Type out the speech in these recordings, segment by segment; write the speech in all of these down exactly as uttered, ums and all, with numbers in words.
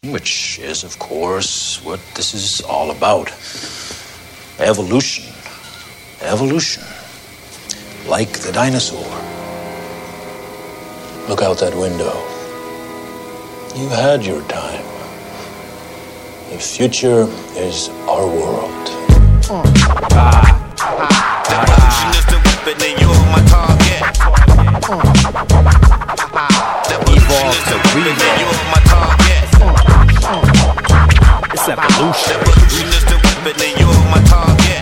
which is, of course, what this is all about. Evolution. Evolution. Like the dinosaur. Look out that window. You had your time. The future is our world. Uh. Ah. Evolution is the weapon and you're my target. Evolution is the weapon and you're my target. It's evolution. Evolution is the weapon and you're my target.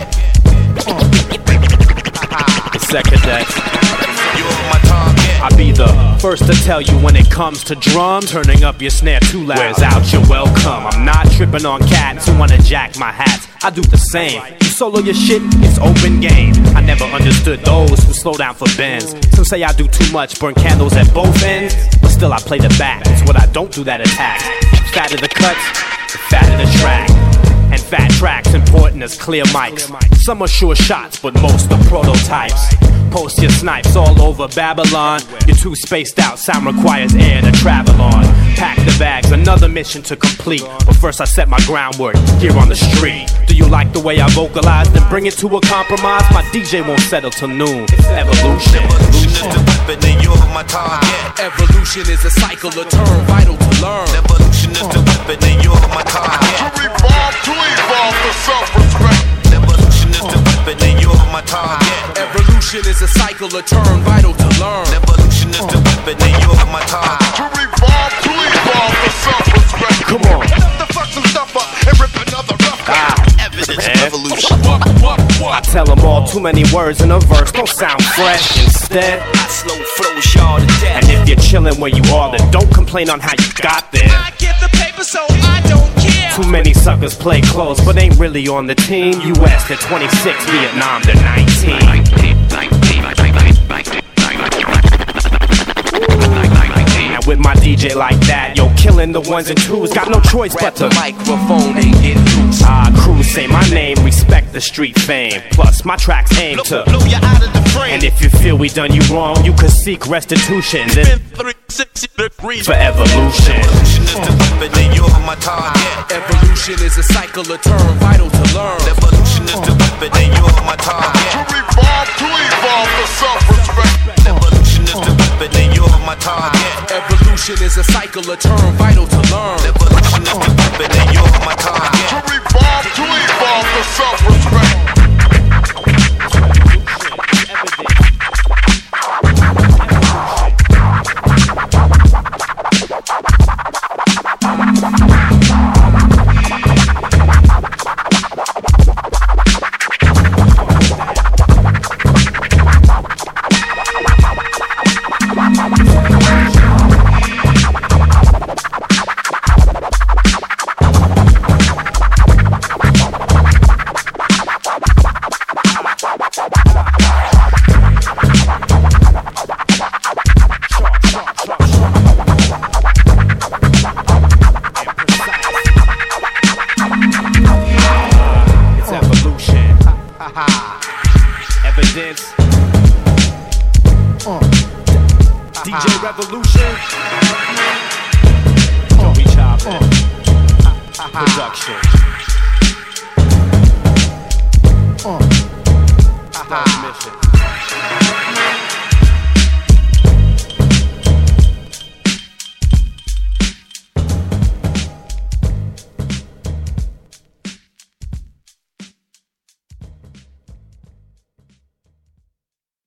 Second deck. You're my target. I'll be the first to tell you when it comes to drums. Turning up your snare too loud wears out your welcome. I'm not tripping on cats who wanna jack my hats. I do the same. You solo your shit, it's open game. I never understood those who slow down for bends. Some say I do too much, burn candles at both ends. But still I play the back, it's what I don't do that attack. Fat of the cuts, fat of the track. And fat tracks important as clear mics. Some are sure shots, but most are prototypes. Post your snipes all over Babylon. You're too spaced out, sound requires air to travel on. Pack the bags, another mission to complete. But first I set my groundwork here on the street. Do you like the way I vocalize? Then bring it to a compromise. My D J won't settle till noon. It's evolution. Evolution is the weapon and you're my target. Evolution is a cycle, a term vital to learn. Evolution is the weapon and you're my target. To revolve, to evolve for self-respect. Evolution is the weapon and you're my target. Evolution is a cycle, a term vital to learn. Evolution is the weapon and you're my target. To revolve, to evolve for self-respect. Come on. Enough to fuck some stuff up and rip another rough Ah. Evidence Man. of evolution. I tell them all too many words in a verse don't sound fresh. Instead, I slow flows y'all to death. and if you're chilling where you are, then don't complain on how you got there. I get the paper, so I don't care. Too many suckers play close, but ain't really on the team. U S to twenty-six, Vietnam to nineteen. And with my D J like that, yo, killing the ones and twos, got no choice but to. the microphone ain't get loose. Ah, crew say my name, respect the street fame. Plus, my tracks aim to. Blow you out of the frame. And if you feel we done you wrong, you could seek restitution. Then three sixty degrees. for evolution. Evolution is the weapon and you're my target. Evolution is a cycle, a term vital to learn. Evolution is the weapon and you're my target. To revolve, to evolve for self-respect. Evolution is the weapon and you're my target. Evolution is a cycle, a term vital to learn. Evolution is the weapon and you're my target. To revolve, to evolve for self-respect. Evidence. D J Revolution. Don't be chopping. Production.